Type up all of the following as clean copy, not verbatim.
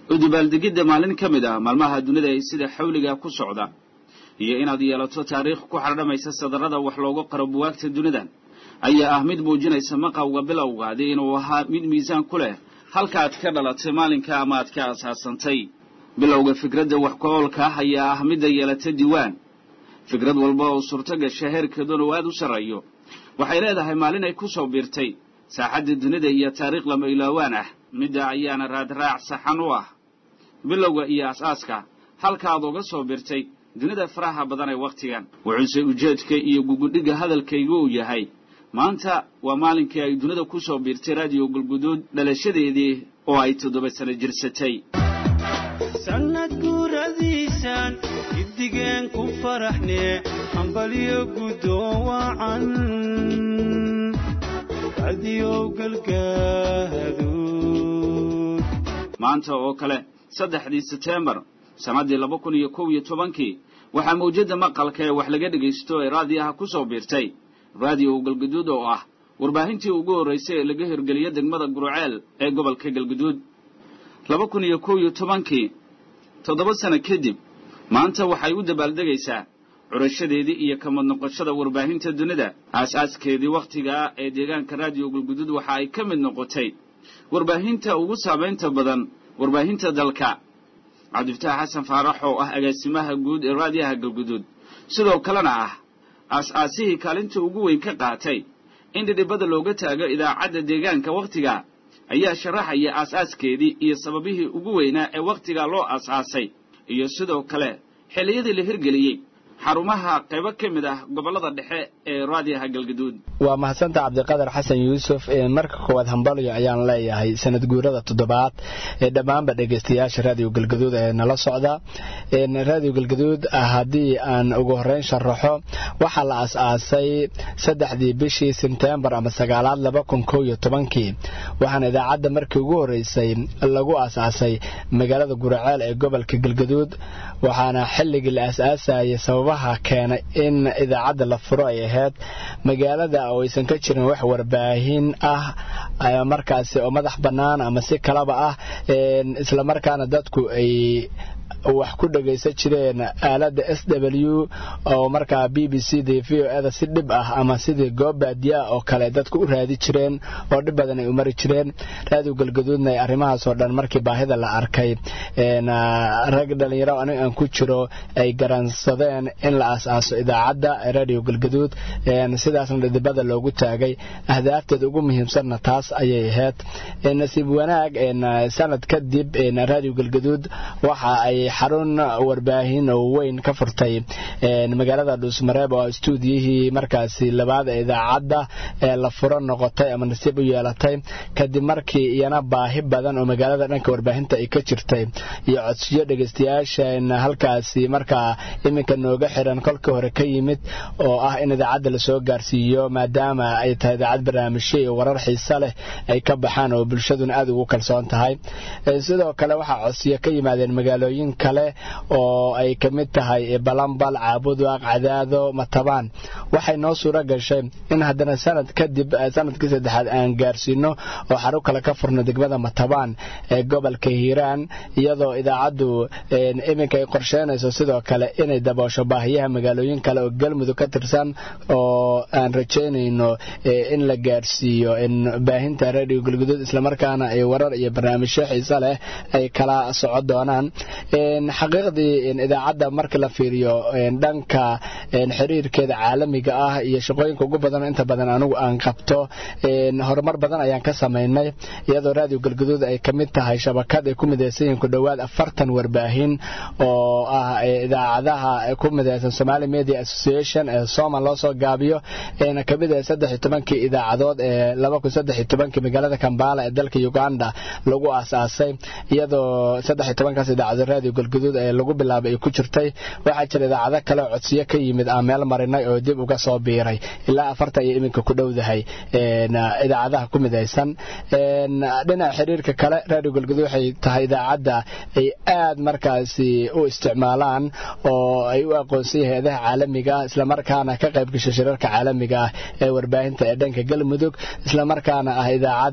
udubaaldegidda maalin ka mid ah maalmaha dunida ee sida xawliga ku socda iyo inaad yeelato taariikh ku xardhamaysa sadarrada wax loogu qoro buwaagta dunida ayaa ah mid muujinaysa maqawga bilowgaadi inuu ahaa mid miisaan ku leh halka aad ka dhalatay maalinka ama aad ka asaasantay bilowga fikradda wax ku-oolka ah ayaa ah midda yeelata diiwaan fikrad walba oo suurto gasha heerkeeduna uu aad u sarreeyo waxay leedahay maalin ay ku soo biirtay saaxadda dunida iyo taariikh lama ilaawaan ah midda ayaana raadraac saxan u ah bilowga iyo asaaska halka aad uga soo biirtay dunida faraha badan ee wakhtigan wuxuuse ujeedka iyo gugudhiga hadalkaygu uu yahay maanta waa maalinkii ay dunida ku soo biirtay raadiyo galguduud dhalashadeedii oo ay 7 sano jirsatay sanad guuradiisan gidigeen ku faraxnee hambaliyo gudoowacan raadiyo galguduud maanta oo kale 3 September sanadii 2011 waxaa mawjada maqalka ee wax laga dhageysto ee raadiyaha ku soo biirtay raadiyo galguduud oo ah warbaahintii ugu horeysay ee laga hirgeliyay degmada Gurceel ee gobolka Galguduud 2011 7 sano kadib maanta waxay u dabaaldegaysaa curashadeedii iyo ka mid noqoshada warbaahinta dunida aasaskeedii waqtiga ee deegaanka raadiyo galguduud waxa ay ka mid noqotay warbaahinta ugu saameynta badan warbaahinta dalka cabdifataax xasan faarax oo ah agaasimaha guud ee raadiyaha galguduud sidoo kalena ah aas-aasihii kaalinta ugu weyn ka qaatay in dhibada looga taago idaacadda deegaanka waqtiga ayaa sharaxaya aas-aaskeedii iyo sababihii ugu weynaa ee waqtiga loo aas-aasay iyo sidoo kale xilliyadii la hirgeliyey xarumaha qaybo ka mid ah gobolada dhexe ee raadiyaha galguduud waa mahadsantahay cabdiqadar xasan yuusuf marka koowaad hambalyo ayaan leeyahay sanad guurada 7aad ee dhammaanba dhageystayaasha raadiyo galguduud ee nala socda raadiyo galguduud haddii aan ugu horeyn sharaxo waxaa la aas-aasay 3 bishii September ama 9aad 2011 waxaana idaacadda markii ugu horeysay lagu aas-aasay magaalada Gurceel ee gobolka Galguduud waxaana xilligii la aas-aasayay sababaha keenay in idaacadda la furo ay ahayd magaalada oo aysan ka jirin wax warbaahin ah markaasi oo madax bannaan ama si kalaba ah isla markaana dadku ay wax ku dhageysan jireen aalada SW oo markaa BBC VO si dhib ah ama sidii goob baadiya oo kale dadku u raadi jireen oo dhib badan ay u mari jireen raadiyo galguduudna arrimahaas oo dhan markii baahida la arkay rag dhalinyaro aan ku jiro ay garansadeen in la aas-aaso idaacadda raadiyo galguduud sidaasna dhibada loogu taagay ahdaafteeda ugu muhiimsanna taas ayay ahayd nasiib wanaag sanad kadib raadiyo galguduud waxa ay xarun warbaahin oo weyn ka furtay magaalada Dhuusmareeb oo stuudiyihii markaasi labaad ee idaacadda la furo noqotay ama nasiib u yeelatay kadib markii iyana baahi badan oo magaalada dhanka warbaahinta ay ka jirtay iyo codsiyo dhageystayaasha halkaasi markaa iminka nooga xiran kolka hore ka yimid oo ah in idaacadda la soo gaarsiiyo maadaama ay tahay idaacad barnaamijyo iyo warar xiiso leh ay ka baxaan oo bulshaduna aad ugu kalsoon tahay sidoo kale waxaa codsiyo ka yimaadeen magaalooyin kale oo ay ka mid tahay Balambal, Caabudwaaq, Cadaado, Matabaan waxay noo suura gashay in haddana sanad kadib sanadkii 3aad aan gaarsiino oo xarun kale ka furno degmada Matabaan ee gobolka Hiiraan iyadoo idaacaddu iminka ay qorsheynayso sidoo kale inay daboosho baahiyaha magaalooyin kale oo galmudug ka tirsan oo aan rajaynayno in la gaarsiiyo in baahinta raadiyo galguduud isla markaana ay warar iyo barnaamijyo xiiso leh ay kala socon doonaan xaqiiqdii idaacadda marka la fiiriyo dhanka xiriirkeeda caalamiga ah iyo shaqooyinka ugu badan inta badan anigu aan qabto horumar badan ayaan ka sameynay iyadoo raadiyo galguduud ay ka mid tahay shabakad ay ku mideysan yihiin ku dhowaad 40 warbaahin oo ah idaacadaha ku mideysan Somali Media Association ee Soomaal loo soo gaabiyo ee ka mid ah 13 idaacadood ee 2013 magaalada Kampala ee dalka Uganda lagu aasaasay iyadoo 13 idaacado raadiyo galguduud ee lagu bilaabay ku jirtay waxa jira idaacado kale oo codsiyo ka yimid meel marinay oo dib uga soo biiray ilaa 40 ay iminka ku dhowdahay idaacadaha ku mideysan dhinaca xiriirka kale raadiyo galguduud waxay tahay idaacadda ay aad markaasi u isticmaalaan oo ay u aqoonsan hay'adaha caalamiga isla markaana ka qayb gashay shirarka caalamiga ee warbaahinta ee dhanka galmudug isla markaana ah ah idaacad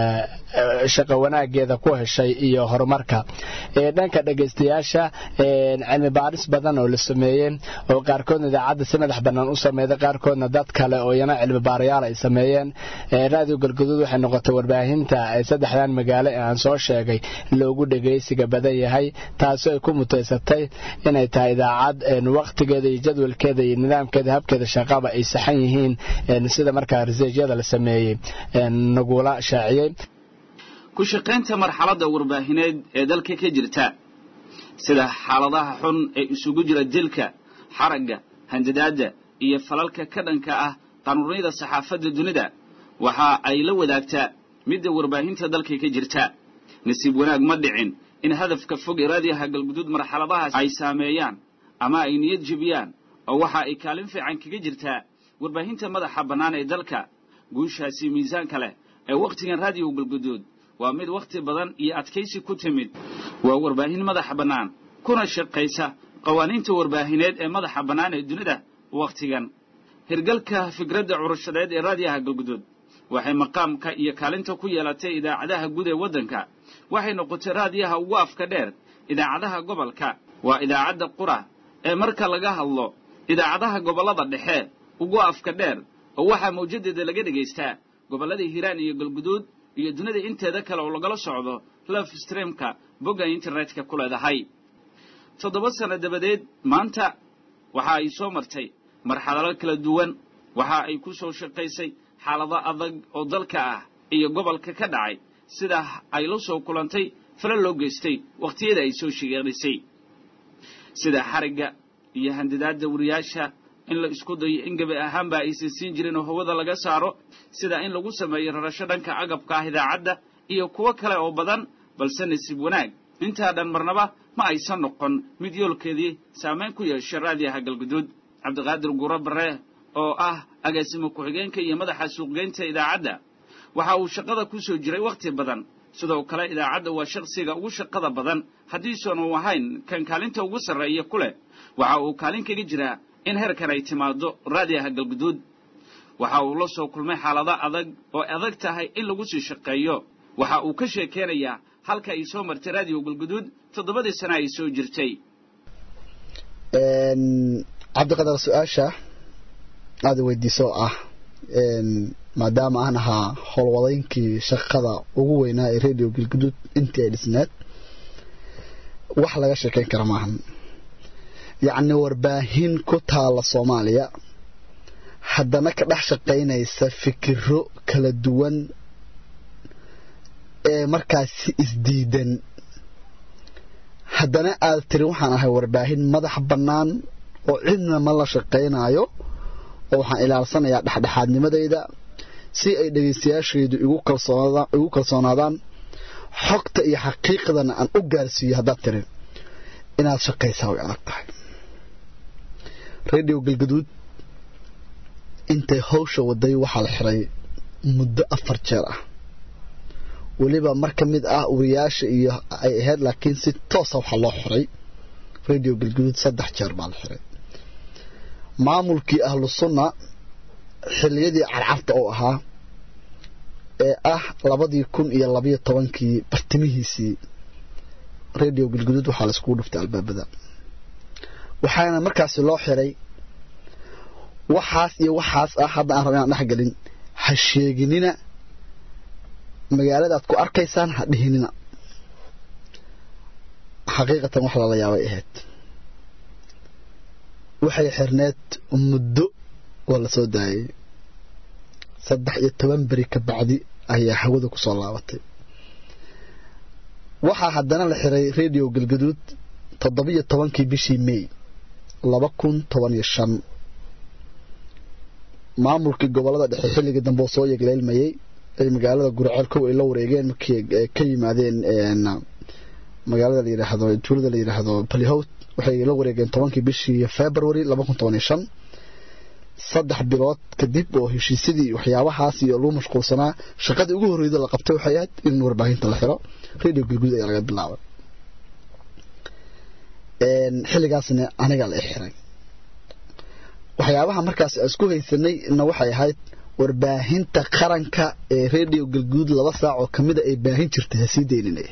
shaqo wanaageeda ku heshay iyo horumarka dhanka dhageystayaasha cilmi baaris badan oo la sameeyay oo qaarkood idaacadda si madax banaan u sameeyay qaarkoodna dad kale oo yana cilmi baarayaal ay sameeyeen radio galgaduud waxay noqotay warbaahinta saddexdan magaalo ee aan soo sheegay loogu dhageysiga badan yahay taasoo ay ku muteysatay inay tahay idaacad waqtigeeda iyo jadwalkeeda iyo nidaamkeeda habkeeda shaqaba ay saxan yihiin sida markaa research-yada la sameeyay nagula shaaciyay ku shaqaynta marxaladda warbaahineed ee dalka ka jirta sida xaaladaha xun ee isugu jira dilka xaragga handadaada iyo falalka ka dhanka ah qanuunida saxaafadda dunida waxa ay la wadaagtaa midda warbaahinta dalka ka jirta nasiib wanaag ma dhicin in hadafka fog ee raadiyaha galguduud marxaladahaas ay saameeyaan ama ay niyad jebiyaan oo waxa ay kaalin fiican kaga jirtaa warbaahinta madaxa bannaan ee dalka guushaasi miisaanka leh ee waqtigan raadiyo galguduud waa mid waqti badan iyo adkaysi ku timid waa warbaahin madaxa bannaan kuna shaqaysa qawaaniinta warbaahineed ee madaxa bannaan ee dunida waqtigan hirgalka fikradda curashadeed ee raadiyaha galguduud waxay maqaamka iyo kaalinta ku yeelatay idaacadaha guud ee waddanka waxay noqotay raadiyaha ugu afka dheer idaacadaha gobolka waa idaacadda qura ee marka laga hadlo idaacadaha gobollada dhexe ugu afka dheer oo waxaa mawjadeeda laga dhegaystaa gobollada hiiraan iyo galguduud iyo dunida inteeda kale oo lagala socdo live streamka bogga internetka ku leedahay 7 sano dabadeed maanta waxa ay soo martay marxalado kala duwan waxa ay ku soo shaqaysay xaalado adag oo dalka ah iyo gobolka ka dhacay sida ay la soo kulantay fala loo geystay waqtiyada ay soo shigeerisay sida xariga iyo handadaada wariyaasha in la isku dayo in gabi ahaanba aysan siin jirin oo hawada laga saaro sida in lagu sameeyo rarasho dhanka agabka ah idaacadda iyo kuwo kale oo badan balse nasiib wanaag intaa dhan marnaba ma aysan noqon mid yoolkeedii saameyn ku yeeshay raadiyaha galguduud cabdiqaadir gura bare oo ah agaasimo ku-xigeenka iyo madaxa suuqgeynta idaacadda waxa uu shaqada ku soo jiray waqti badan sidoo kale idaacadda waa shakhsiga ugu shaqada badan haddiisan uu ahayn kan kaalinta ugu sarreeya ku leh waxa uu kaalin kaga jiraa in heerkan ay timaado raadiyaha galguduud waxa uu la soo kulmay xaalado adag oo adag tahay in lagu sii shaqeeyo waxa uu ka sheekeynayaa halka ay soo martay raadiyo galguduud 7 sano ay soo jirtay cabdiqadar su'aasha aad weydiiso maadaama aan ahaa howlwadaynkii shaqada ugu weynaa ee radio galguduud intii ay dhisneed wax laga sheekeyn kara maahan yacni warbaahin ku taala Soomaaliya haddana ka dhex shaqaynaysa fikiro kala duwan ee markaas isdiidan haddana aad tiri waxaan ahay warbaahin madax bannaan oo cidna ma la shaqaynayo oo waxaan ilaalsanayaa dhexdhexaadnimadayda si ay dhageystayaashaydu igu kalsoonaadaan xogta iyo xaqiiqdana aan u gaarsiiyo haddaad tiri inaad shaqaysaa way adag tahay radio galguduud intay hawsha waday waxaa la xiray muddo 4 jeer ah waliba mar ka mid ah wariyaasha iyo ay ahayd laakiin si toos ah waxa loo xiray radio galguduud 3 jeer baa la xiray maamulkii ahlu sunna xilliyadii carcarta oo ahaa ee ah 2012kii bartimihiisii radio galguduud waxaa la isku dhuftay albaabada waxaana markaas loo xiray waxaas iyo waxaas ah hadda aan rabnaa dhex galin ha sheeginina magaalada aad ku arkaysaan ha dhihinina xaqiiqatan wax la yaabay ahayd waxay xirneed muddo oo la soo daayay 13 bari ka bacdi ayaa hawada ku soo laabatay waxa haddana la xiray radio galguduud 17kii bishii May 2015 maamulkii gobolada dhexe xilliga dambe soo yeegleelmayay ay magaalada Gurceel ay la wareegeen markii ka yimaadeen magaalada la yiraahdo tuulada la yiraahdo Balihowt waxay la wareegeen 10kii bishii February 2015 3 bilood kadib oo heshiisyadii waxyaabahaas iyo loo mashquulsanaa shaqadii ugu horreeyay la qabtay waxay ahayd in warbaahinta la xiro radio galguduud ayaa laga bilaabay xilligaasna aniga la xiray waxyaabaha markaas isku haysanay in waxay ahayd warbaahinta qaranka ee radio galguud 2 saac oo kamida ay baahin jirtay ha sii deyninay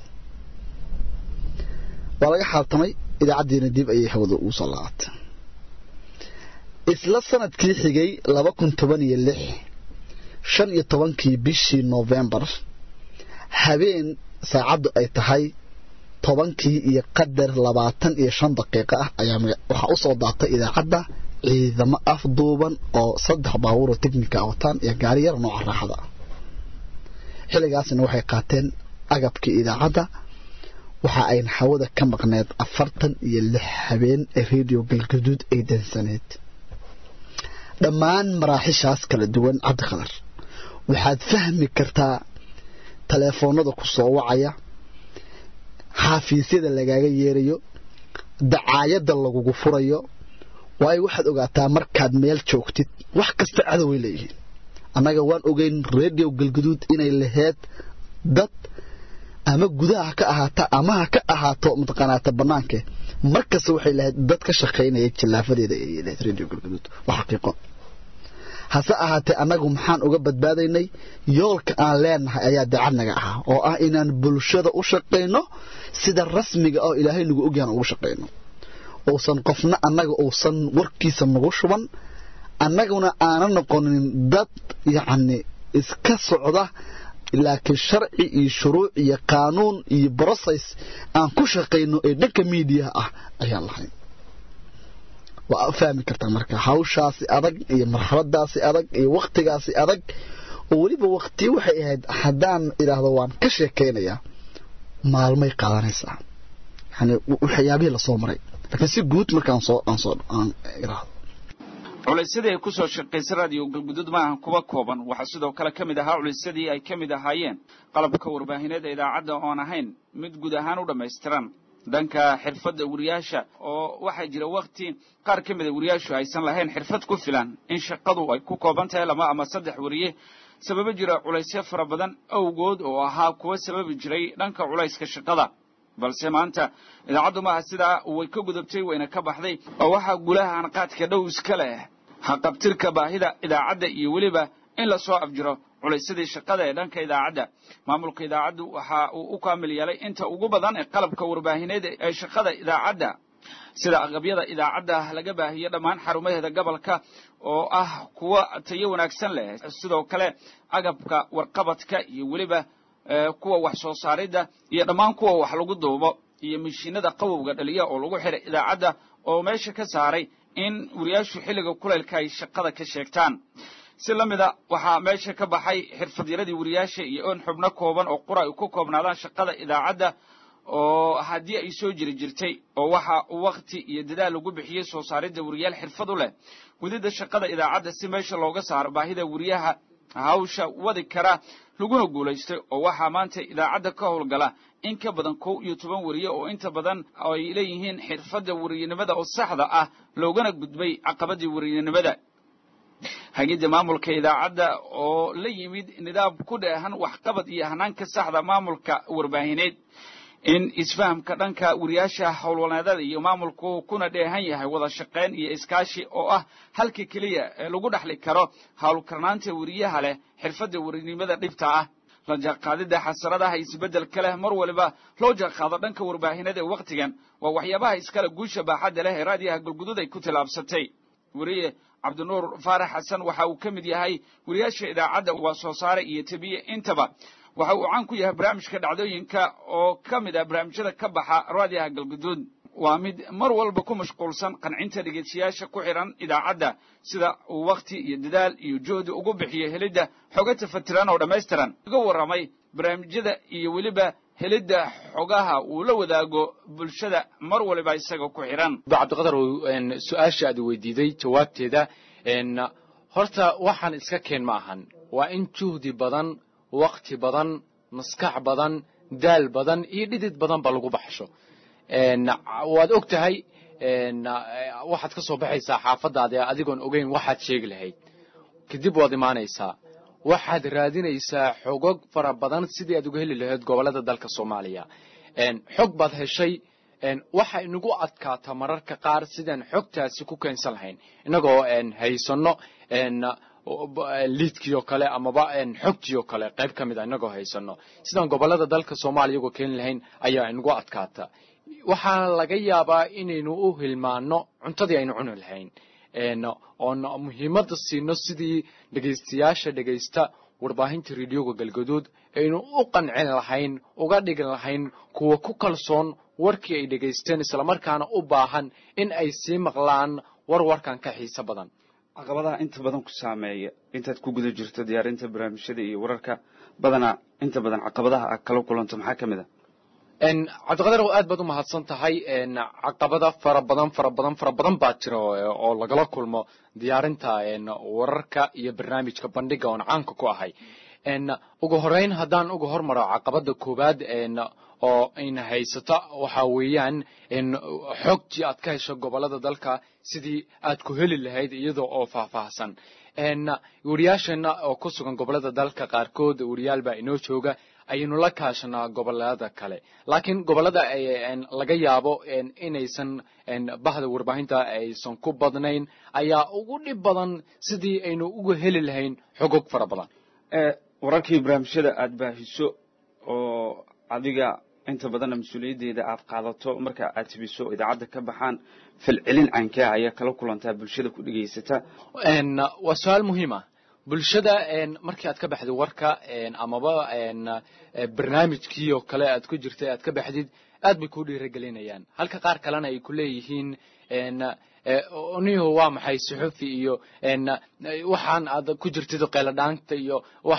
waa laga xaltamay idaacadiina dib ayay hawada u soo laabatay isla sanadkii xigay 2016 15kii bishii November habeen saacadu ay tahay 10kii iyo qadar 25 daqiiqo ah ayaa waxa u soo daatay idaacada ciidamo afduuban oo 3 baabuur oo teknika wataan iyo gaari yar nooca raaxada xilligaasna waxay qaateen agabkii idaacada waxa ay hawada ka maqneed 46 habeen ee radio galguduud ay dansaneed dhammaan maraaxishaas kala duwan cabdi khadar waxaad fahmi kartaa telefoonada ku soo wacaya xafiisyada lagaaga yeerayo dacaayada lagugu furayo way waxaad ogaataa markaad meel joogtid wax kasta cadow ay leeyihiin anaga waan ogeyn radio galguduud inay lahayd dad ama gudaha ka ahaata ama ka ahaato mutaqanaata banaanka markaas waxay lahayd dad ka shaqeynaya jilaafadeeda ee lahayd radio galguduud wax xaqiiqo hase ahaatee anagu maxaan uga badbaadaynay yoolka aan leenahay ayaa dacadnaga ah oo ah inaan bulshada u shaqeyno sida rasmiga oo ilaahay nagu ogyaan ugu shaqeyno oosan qofna anaga oosan warkiisa nagu shuban annaguna aanan noqonin dad yacni iska socda laakiin sharci iyo shuruuc iyo qaanuun iyo process aan ku shaqeyno ee dhanka media ah ayaan lahayn waa fahmi kartaa marka hawshaasi adag iyo marxaladaasi adag iyo waqtigaasi adag oo waliba waqti waxay ahayd hadaan iraahdo waan ka sheekeynayaa maalmay qaadanaysaa yani waxyaabihi la soo maray laakiin si guud markaan aan iraahdo culaysadii ay ku soo shaqaysay radio galguduud maahan kuwa kooban waxaa sidoo kale ka mid ahaa culaysadii ay ka mid ahaayeen qalabka warbaahineed idaacadda oon ahayn mid guud ahaan u dhammaystiran dhanka xirfadda wariyaasha oo waxaa jira waqti qaar ka mid a wariyaashu aysan lahayn xirfad ku filan in shaqadu ay ku kooban tahay 2 ama 3 wariye sababa jira culaysyo fara badan awgood oo ahaa kuwa sababi jiray dhanka culayska shaqada balse maanta idaacaddu maaha sidaa way ka gudubtay wayna ka baxday oo waxaa gulaha hanqaadka dhow iska leh haqabtirka baahida idaacadda iyo weliba in la soo afjiro culaysadii shaqada ee dhanka idaacadda maamulka idaacaddu waxa uu u kaamil yeelay inta ugu badan ee qalabka warbaahineed ee shaqada idaacadda sida agabyada idaacadda laga baahiyo dhammaan xarumaheeda gobolka oo ah kuwa tayo wanaagsan leh sidoo kale agabka warqabadka iyo weliba kuwa wax soo saaridda iyo dhammaan kuwa wax lagu duubo iyo mishiinada qawowga dhaliya oo lagu xiray idaacadda oo meesha ka saaray in wariyaashu xilliga kuleylka ay shaqada ka sheegtaan si lamida waxaa meesha ka baxay xirfadyaradii wariyaasha iyo on xubno kooban oo qura ay ku koobnaadaan shaqada idaacadda oo haddii ay soo jiri jirtay oo waxa waqti iyo dadaal lagu bixiyey soo saaridda wariyaal xirfad u leh gudida shaqada idaacadda si meesha looga saaro baahida wariyaha hawsha wadi kara laguna guulaystay oo waxaa maanta idaacadda ka howlgala in ka badan 11 wariye oo inta badan ay leeyihiin xirfadda wariyanimada oo saxda ah loogana gudbay caqabadii wariyanimada hagida maamulka idaacadda oo la yimid nidaam ku dheehan waxqabad iyo hanaanka saxda maamulka warbaahineed in isfahamka dhanka wariyaasha howlwanaadada iyo maamulku kuna dheehan yahay wada shaqeyn iyo iskaashi oo ah halka kaliya ee lagu dhaxli karo howlkarnaanta wariyaha leh xirfadda wariyanimada dhibta ah la jaaqaadida xasaradaha isbeddelka leh mar waliba loo jaaqaado dhanka warbaahineed ee waqtigan waa waxyaabaha iskala guusha baaxadda leh ee raadiyaha galguduud ay ku tilaabsatay wariye cabdinuur faarax xasan waxa uu ka mid yahay wariyaasha idaacadda waa soo saare iyo tabiye intaba waxa uu caan ku yahay barnaamijka dhacdooyinka oo ka mid ah barnaamijyada ka baxa raadiyaha galguduud waa mid mar walba ku mashquulsan qancinta dhegeystayaasha ku xiran idaacadda sida uu waqti iyo dadaal iyo juhdi ugu bixiyo helidda xogo tafatiran oo dhammaystiran uga warramay barnaamijyada iyo weliba helidda xogaha uu la wadaago bulshada mar waliba isaga ku xiran cabdiqadar su-aasha aad weydiiday jawaabteeda horta waxaan iska keen ma ahan waa in juhdi badan waqti badan maskax badan daal badan iyo dhidid badan ba lagu baxsho waad og tahay waxaad ka soo baxaysaa xaafadaada adigoon ogeyn waxaad sheegi lahayd kadib waad imaanaysaa waxaad raadinaysaa xogog fara badan sidii aad uga heli lahayd gobolada dalka Soomaaliya xog baad heshay waxa inagu adkaata mararka qaar sidaan xogtaasi ku keensan lahayn inagoo haysano liidkii oo kale amaba xogtii oo kale qayb ka mid a inagoo haysano sidaan gobollada dalka soomaaliya iyagoo keeni lahayn ayaa inagu adkaata waxaa laga yaabaa inaynu u hilmaano cuntadii aynu cuni lahayn oon muhiimadda siino sidii dhegaystayaasha dhegaysta warbaahinta radioga galgaduud aynu u qancin lahayn uga dhigin lahayn kuwa ku kalsoon warkii ay dhegaysteen islamarkaana u baahan in ay sii maqlaan warkan ka xiiso badan caqabadaha inta badan ku saameeya intaad ku guda jirto diyaarinta barnaamijyada iyo wararka badanaa inta badan caqabadaha aad kala kulanto maxaa ka mid a cabdiqadar aad baad u mahadsan tahay caqabada fara badan baa jira oo lagala kulmo diyaarinta wararka iyo barnaamijka bandhiga oon caanka ku ahay ugu horeyn haddaan uga hormaro caqabada koowaad oo ayna haysata waxaa weeyaan xogtii aad ka hesho gobollada dalka sidii aad ku heli lahayd iyadoo oo faahfaahsan wariyaasheenna oo ku sugan gobollada dalka qaarkood wariyaal baa inoo jooga ayaynu la kaashanaa gobollada kale laakiin gobollada laga yaabo inaysan bahda warbaahinta aysan ku badnayn ayaa ugu dhib badan sidii aynu uga heli lahayn xogog fara badan wararkii barnaamijyada aad baahiso oo adiga inta badanna mas-uuliyaddeeda aad qaadato marka aad tibiso idaacadda ka baxaan falcelin caynkaa ayaa kala kulantaa bulshada ku dhegaysata waa su-aal muhiim ah bulshada markii aad ka baxdid warka amaba barnaamijkii oo kale aad ku jirtay aad ka baxdid aad bay ku dhiirigelinayaan halka qaar kalena ay ku leeyihiin niho waa maxay suxufi iyo waxaan aad ku jirtid qeyladhaanta iyo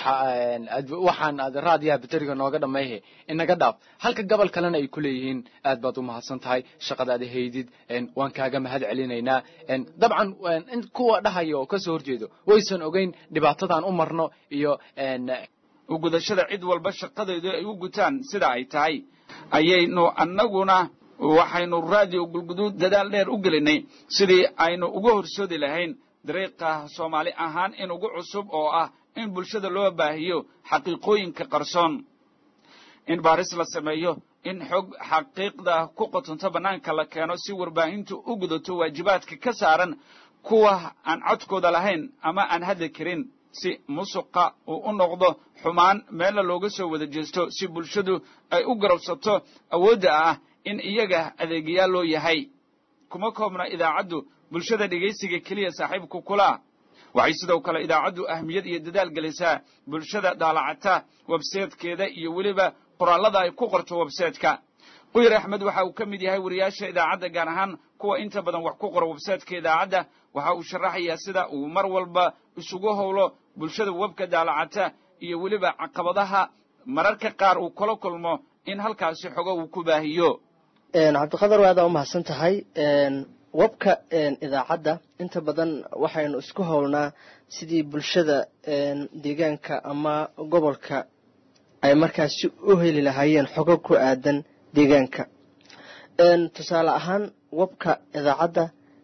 waxaan aad raadiyaha bateriga nooga dhamayhe inaga dhaaf halka gobol kalena ay ku leeyihiin aad baad u mahadsan tahay shaqadaada haydid waan kaaga mahad celinaynaa dabcan kuwa dhahaya oo kasoo horjeedo waysan ogeyn dhibaatadaan u marno iyo u gudashada cid walba shaqadeedu ay u gutaan sida ay tahay ayaynu annaguna waxaynu raadiyo galgaduud dadaal dheer u gelinay sidii aynu uga horsoodi lahayn dariiqa soomaali ahaan in ugu cusub oo ah in bulshada loo baahiyo xaqiiqooyinka qarsoon in baaris la sameeyo in xog xaqiiqda ku qotonto bannaanka la keeno si warbaahintu u gudato waajibaadka ka saaran kuwa aan codkooda lahayn ama aan hadli karin si musuqa uu u noqdo xumaan meelna looga soo wada jeesto si bulshadu ay u garabsato awoodda ah in iyaga adeegayaal loo yahay kuma koobna idaacaddu bulshada dhegaysiga keliya saaxiibku kula waxay sidoo kale idaacaddu ahmiyad iyo dadaal gelisaa bulshada daalacata websaytekeeda iyo weliba qoraallada ay ku qorto websayteka quyar axmed waxa uu ka mid yahay wariyaasha idaacadda gaar ahaan kuwa inta badan wax ku qora websayteka idaacadda waxa uu sharaxayaa sida uu mar walba isugu howlo bulshada webka daalacata iyo weliba caqabadaha mararka qaar uu kala kulmo in halkaasi xogo uu ku baahiyo cabdiqadar waadaa u mahadsan tahay webka idaacadda inta badan waxaynu isku howlnaa sidii bulshada deegaanka ama gobolka ay markaasi u heli lahaayeen xogo ku aadan deegaanka tusaale ahaan webka idaacadda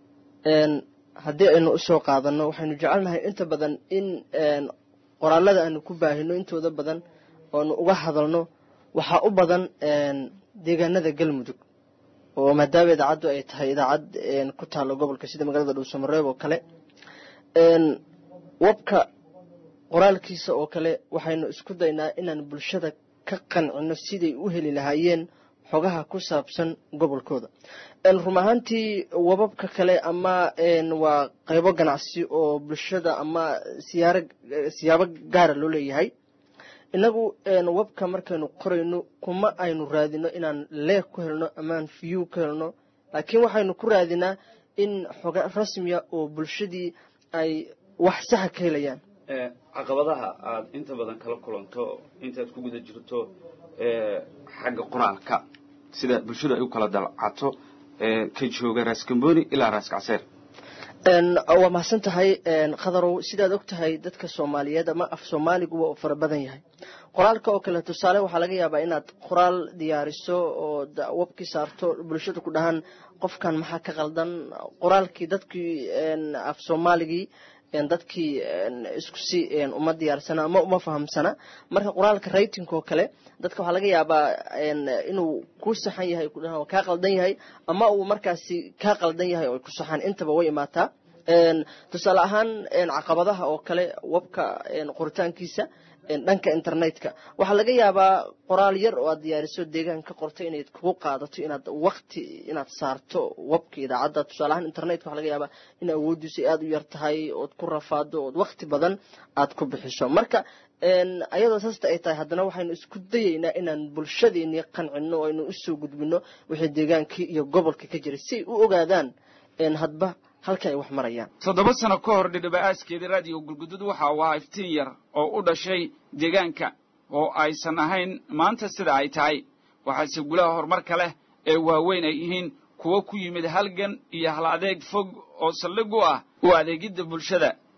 haddii aynu usoo qaadano waxaynu jecelnahay inta badan in qoraalada aanu ku baahino intooda badan oonu uga hadalno waxaa u badan deegaanada galmudug oo maadaama idaacaddu ay tahay idaacad ku taalo gobolka sida magaalada dhuusamareeb oo kale webka qoraalkiisa oo kale waxaynu isku daynaa inaan bulshada ka qancino siday u heli lahaayeen xogaha ku saabsan gobolkooda run ahaantii webabka kale ama waa qaybo ganacsi oo bulshada ama siyaabo gaara loo leeyahay inagu webka markaynu qorayno kuma aynu raadino inaan leeg ku helno amaan view ka helno laakiin waxaynu ku raadinaa in xoga rasmiya oo bulshadii ay wax saxa ka helayaan caqabadaha aad inta badan kala kulanto intaad ku guda jirto xagga qoraalka sida bulshadu ay u kala dalcato ka jooga raas kamboni ilaa raas kacseer waa mahadsan tahay khadarow sidaad og tahay dadka soomaaliyeed ama af soomaaligu waa fara badan yahay qoraalka oo kale tusaale waxaa laga yaabaa inaad qoraal diyaariso oo webkii saarto bulshada ku dhahaan qofkan maxaa ka qaldan qoraalkii dadkii af soomaaligii dadkii isku si uma diyaarsana ama uma fahamsana marka qoraalka rating oo kale dadka waxaa laga yaabaa inuu ku saxan yahay ku dhahaan kaa qaldan yahay ama uu markaasi kaa qaldan yahay oo ku saxan intaba way imaataa tusaale ahaan caqabadaha oo kale webka qoritaankiisa dhanka internetka waxaa laga yaabaa qoraal yar oo aad diyaariso deegaan ka qortay inayd kugu qaadato inaad waqti inaad saarto webka idaacadda tusaale ahaan internetka waxaa laga yaabaa in awoodiisu aad u yar tahay ood ku rafaado ood waqti badan aad ku bixiso marka ayadoo saasta ay tahay haddana waxaynu isku dayaynaa inaan bulshadeennii qancino oo aynu usoo gudbino wixii deegaankii iyo gobolka ka jiray si ay u ogaadaan hadba halka ay wax marayaan 7 sano ka hor dhidhibaaaskeedii raadiyo Galgaduud waxa uu ahaa iftiin yar oo u dhashay deegaanka oo aysan ahayn maanta sida ay tahay waxaase gulaha horumarka leh ee waaweyn ay yihiin kuwa ku yimid halgan iyo hal adeeg fog oo saldhig u ah u adeegidda bulshada